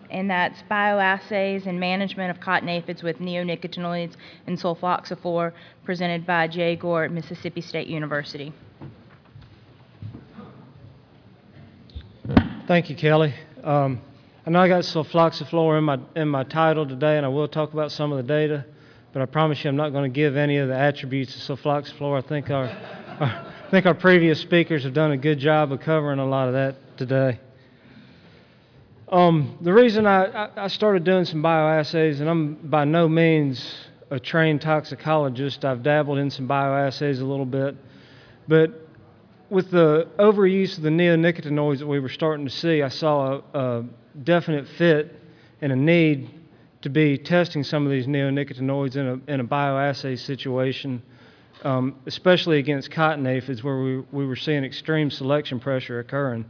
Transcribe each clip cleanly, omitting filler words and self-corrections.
and that's bioassays and management of cotton aphids with neonicotinoids and sulfoxaflor, presented by Jay Gore at Mississippi State University. Thank you, Kelly. I know I got sulfoxaflor in my title today, and I will talk about some of the data, but I promise you I'm not going to give any of the attributes of sulfoxaflor. I think our previous speakers have done a good job of covering a lot of that today. The reason I started doing some bioassays, and I'm by no means a trained toxicologist, I've dabbled in some bioassays a little bit, but with the overuse of the neonicotinoids that we were starting to see, I saw a definite fit and a need to be testing some of these neonicotinoids in a bioassay situation, especially against cotton aphids where we were seeing extreme selection pressure occurring.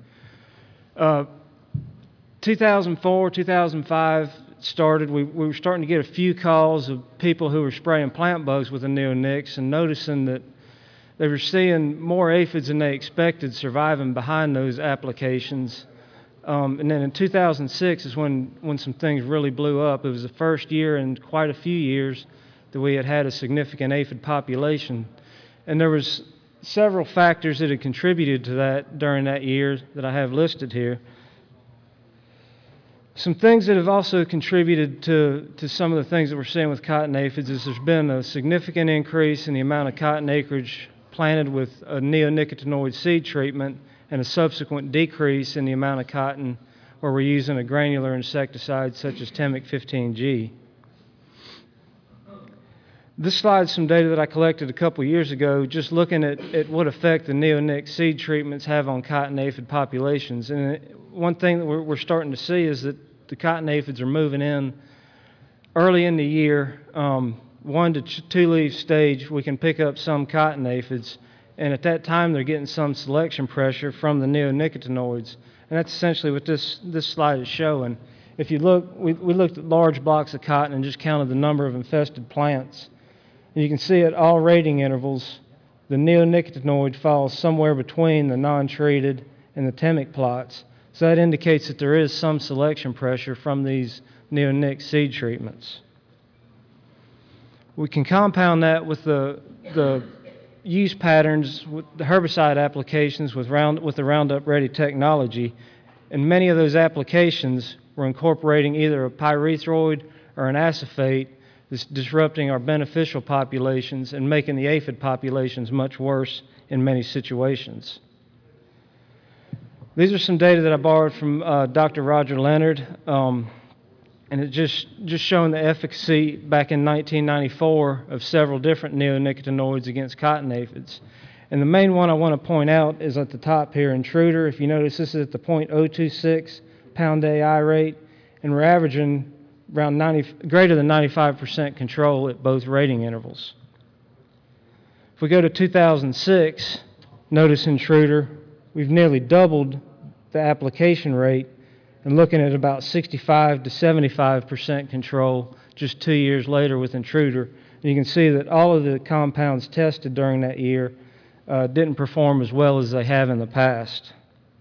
2004, 2005 started, we were starting to get a few calls of people who were spraying plant bugs with the neonics and noticing that they were seeing more aphids than they expected surviving behind those applications. And then in 2006 is when some things really blew up. It was the first year in quite a few years that we had a significant aphid population. And there was several factors that had contributed to that during that year that I have listed here. Some things that have also contributed to some of the things that we're seeing with cotton aphids is there's been a significant increase in the amount of cotton acreage planted with a neonicotinoid seed treatment and a subsequent decrease in the amount of cotton where we're using a granular insecticide such as Temic 15G. This slide's some data that I collected a couple years ago just looking at what effect the neonic seed treatments have on cotton aphid populations. And one thing that we're starting to see is that the cotton aphids are moving in early in the year. 1 to 2 leaf stage, we can pick up some cotton aphids, and at that time they're getting some selection pressure from the neonicotinoids. And that's essentially what this slide is showing. If you look, we looked at large blocks of cotton and just counted the number of infested plants. And you can see at all rating intervals, the neonicotinoid falls somewhere between the non-treated and the Temic plots. So that indicates that there is some selection pressure from these neonic seed treatments. We can compound that with the use patterns, with the herbicide applications with the Roundup Ready technology. And many of those applications were incorporating either a pyrethroid or an acephate that's disrupting our beneficial populations and making the aphid populations much worse in many situations. These are some data that I borrowed from Dr. Roger Leonard, and it just showing the efficacy back in 1994 of several different neonicotinoids against cotton aphids. And the main one I want to point out is at the top here, Intruder. If you notice, this is at the 0.026 pound AI rate, and we're averaging around greater than 95% control at both rating intervals. If we go to 2006, notice Intruder, we've nearly doubled the application rate and looking at about 65 to 75% control just 2 years later with Intruder. And you can see that all of the compounds tested during that year didn't perform as well as they have in the past.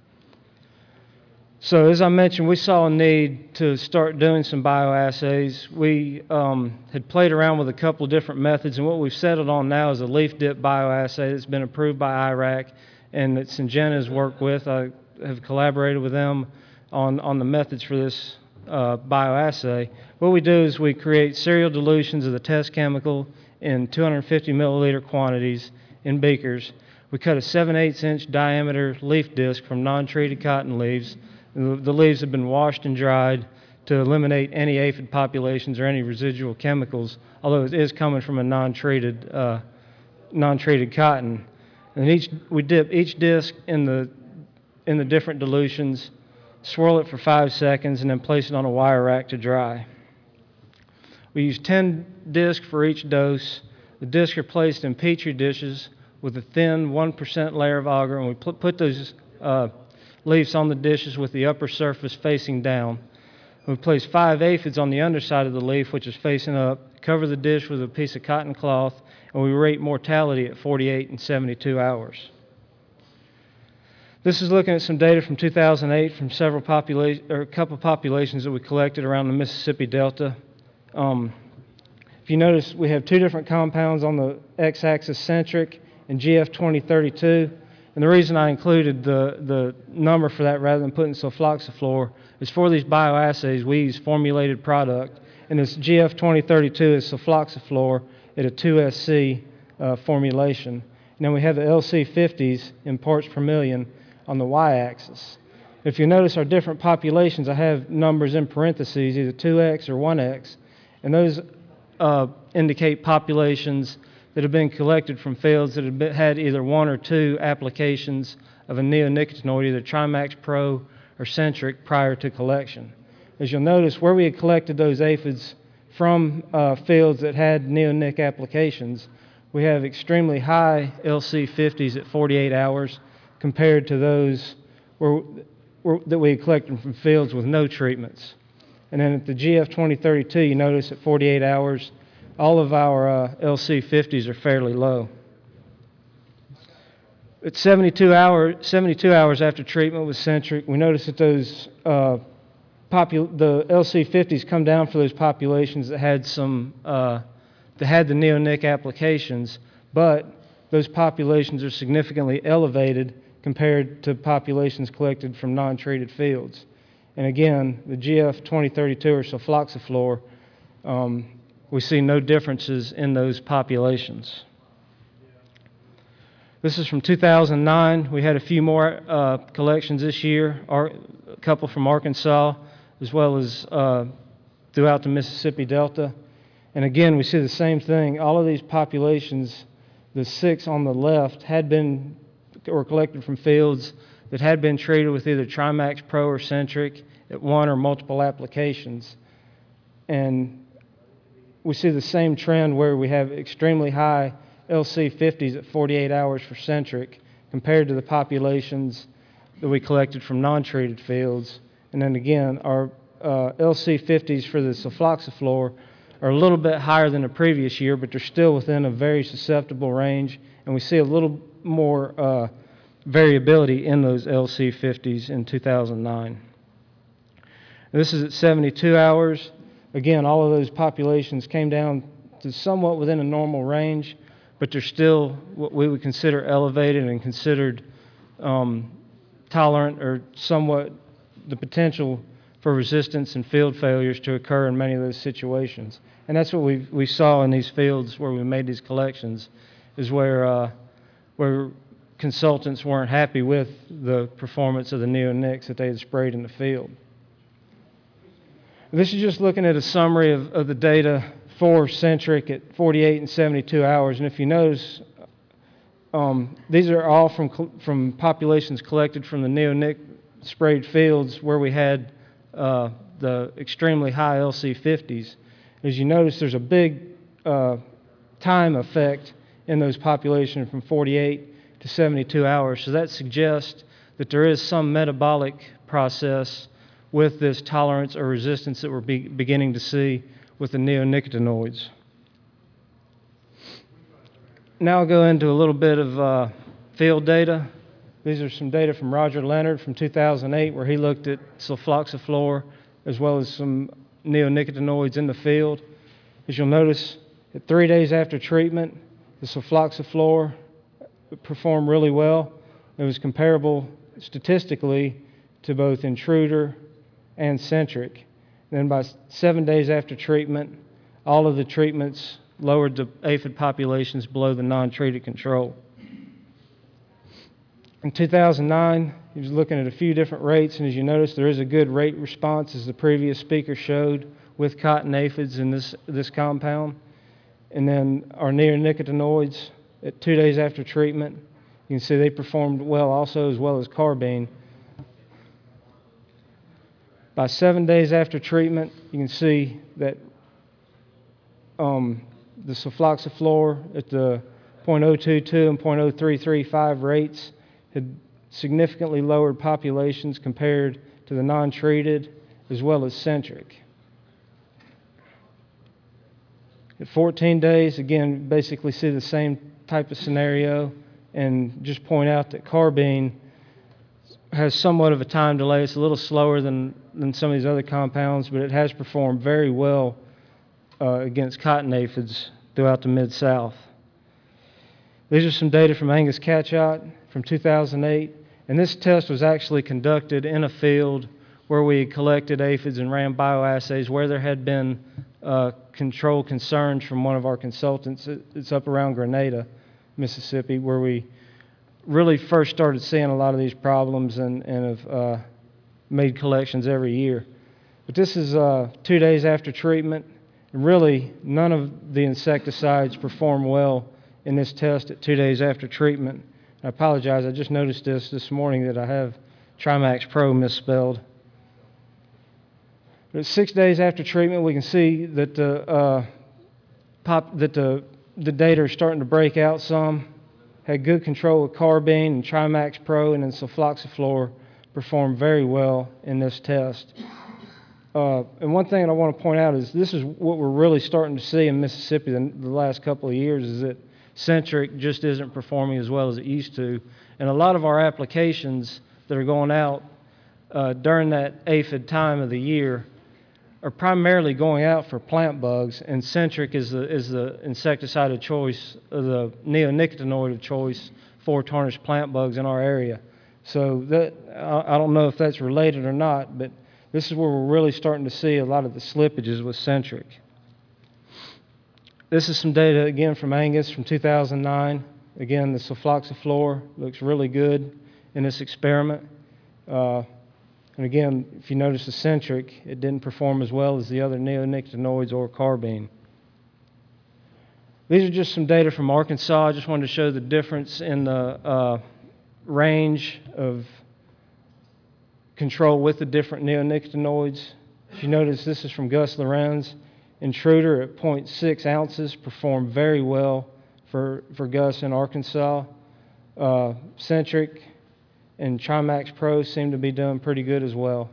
So as I mentioned, we saw a need to start doing some bioassays. We had played around with a couple of different methods, and what we've settled on now is a leaf dip bioassay that's been approved by IRAC and that Syngenta has worked with. I have collaborated with them on the methods for this bioassay. What we do is we create serial dilutions of the test chemical in 250 milliliter quantities in beakers. We cut a 7/8 inch diameter leaf disc from non-treated cotton leaves. The leaves have been washed and dried to eliminate any aphid populations or any residual chemicals, although it is coming from a non-treated cotton. And we dip each disc in the different dilutions, swirl it for 5 seconds, and then place it on a wire rack to dry. We use 10 discs for each dose. The discs are placed in Petri dishes with a thin 1% layer of agar, and we put those leaves on the dishes with the upper surface facing down. We place 5 aphids on the underside of the leaf, which is facing up, cover the dish with a piece of cotton cloth, and we rate mortality at 48 and 72 hours. This is looking at some data from 2008 from a couple populations that we collected around the Mississippi Delta. If you notice, we have two different compounds on the x-axis, Centric and GF 2032. And the reason I included the number for that rather than putting sulfoxaflor is for these bioassays, we use formulated product. And this GF 2032 is sulfoxaflor at a 2SC formulation. And then we have the LC50s in parts per million on the y-axis. If you notice our different populations, I have numbers in parentheses, either 2x or 1x, and those indicate populations that have been collected from fields that have had either one or two applications of a neonicotinoid, either Trimax Pro or Centric, prior to collection. As you'll notice, where we had collected those aphids from fields that had neonic applications, we have extremely high LC50s at 48 hours compared to those that we had collected from fields with no treatments. And then at the GF 2032, you notice at 48 hours, all of our LC50s are fairly low. At 72 hours after treatment with Centric, we notice that those the LC50s come down for those populations that had the neonic applications, but those populations are significantly elevated compared to populations collected from non-treated fields. And again, the GF 2032 or sulfoxaflor, we see no differences in those populations. This is from 2009. We had a few more collections this year, a couple from Arkansas, as well as throughout the Mississippi Delta. And again, we see the same thing. All of these populations, the 6 on the left, were collected from fields that had been treated with either Trimax Pro or Centric at one or multiple applications. And we see the same trend where we have extremely high LC50s at 48 hours for Centric compared to the populations that we collected from non-treated fields. And then again, our LC50s for the sulfoxaflor are a little bit higher than the previous year, but they're still within a very susceptible range, and we see a little more variability in those LC50s in 2009. This is at 72 hours. Again, all of those populations came down to somewhat within a normal range, but they're still what we would consider elevated and considered tolerant or somewhat the potential for resistance and field failures to occur in many of those situations. And that's what we saw in these fields where we made these collections, is where consultants weren't happy with the performance of the neonics that they had sprayed in the field. This is just looking at a summary of the data for Centric at 48 and 72 hours. And if you notice, these are all from populations collected from the neonic sprayed fields where we had the extremely high LC50s. As you notice, there's a big time effect in those populations from 48 to 72 hours. So that suggests that there is some metabolic process with this tolerance or resistance that we're beginning to see with the neonicotinoids. Now I'll go into a little bit of field data. These are some data from Roger Leonard from 2008 where he looked at sulfoxaflor as well as some neonicotinoids in the field. As you'll notice, at 3 days after treatment, the sulfoxaflor performed really well. It was comparable statistically to both Intruder and Centric. Then by 7 days after treatment, all of the treatments lowered the aphid populations below the non-treated control. In 2009, he was looking at a few different rates, and as you notice, there is a good rate response, as the previous speaker showed, with cotton aphids in this compound. And then our neonicotinoids at 2 days after treatment, you can see they performed well also, as well as carbene. By 7 days after treatment, you can see that the sulfoxaflor at the 0.022 and 0.0335 rates had significantly lowered populations compared to the non-treated as well as Centric. At 14 days, again, basically see the same type of scenario, and just point out that carbene has somewhat of a time delay. It's a little slower than some of these other compounds, but it has performed very well against cotton aphids throughout the Mid-South. These are some data from Angus Catchot from 2008, and this test was actually conducted in a field where we collected aphids and ran bioassays where there had been control concerns from one of our consultants. It's up around Grenada, Mississippi, where we really first started seeing a lot of these problems and have made collections every year. But this is 2 days after treatment, and really none of the insecticides perform well in this test at 2 days after treatment. I apologize, I just noticed this morning that I have Trimax Pro misspelled. But 6 days after treatment, we can see that the data are starting to break out some. Had good control with carbine and Trimax Pro, and then sulfoxaflor performed very well in this test. And one thing that I want to point out is this is what we're really starting to see in Mississippi the last couple of years, is that Centric just isn't performing as well as it used to. And a lot of our applications that are going out during that aphid time of the year are primarily going out for plant bugs, and Centric is the insecticide of choice, the neonicotinoid of choice for tarnished plant bugs in our area. So I don't know if that's related or not, but this is where we're really starting to see a lot of the slippages with Centric. This is some data again from Angus from 2009. Again, the sulfoxaflor looks really good in this experiment. And again, if you notice the Centric, it didn't perform as well as the other neonicotinoids or carbine. These are just some data from Arkansas. I just wanted to show the difference in the range of control with the different neonicotinoids. If you notice, this is from Gus Lorenz. Intruder at 0.6 ounces performed very well for Gus in Arkansas. Centric and Trimax Pro seem to be doing pretty good as well.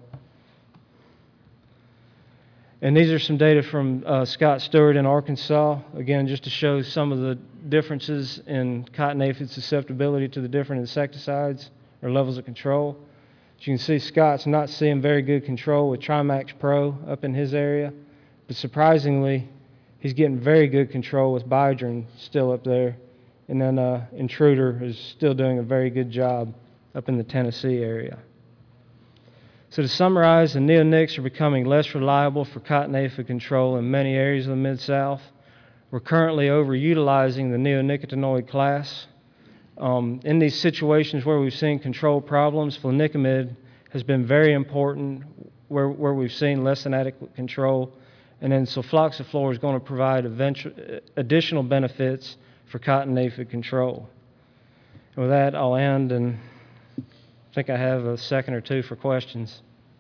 And these are some data from Scott Stewart in Arkansas, again, just to show some of the differences in cotton aphid susceptibility to the different insecticides or levels of control. As you can see, Scott's not seeing very good control with Trimax Pro up in his area, but surprisingly, he's getting very good control with Bidrin still up there. And then Intruder is still doing a very good job up in the Tennessee area. So to summarize, the neonics are becoming less reliable for cotton aphid control in many areas of the Mid-South. We're currently overutilizing the neonicotinoid class. In these situations where we've seen control problems, flunicimid has been very important where we've seen less than adequate control. And then sulfoxaflor is going to provide additional benefits for cotton aphid control. And with that, I'll end, and I think I have a second or two for questions.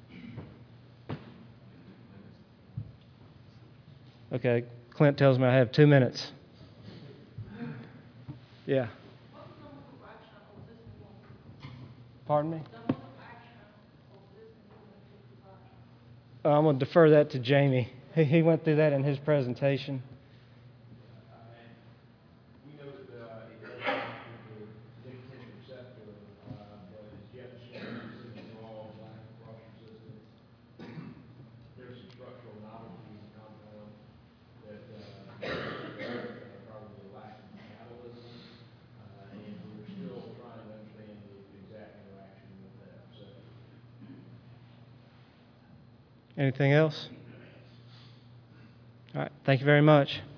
Okay, Clint tells me I have 2 minutes. Yeah. Pardon me? I'm going to defer that to Jamie. He went through that in his presentation. Anything else? All right, thank you very much.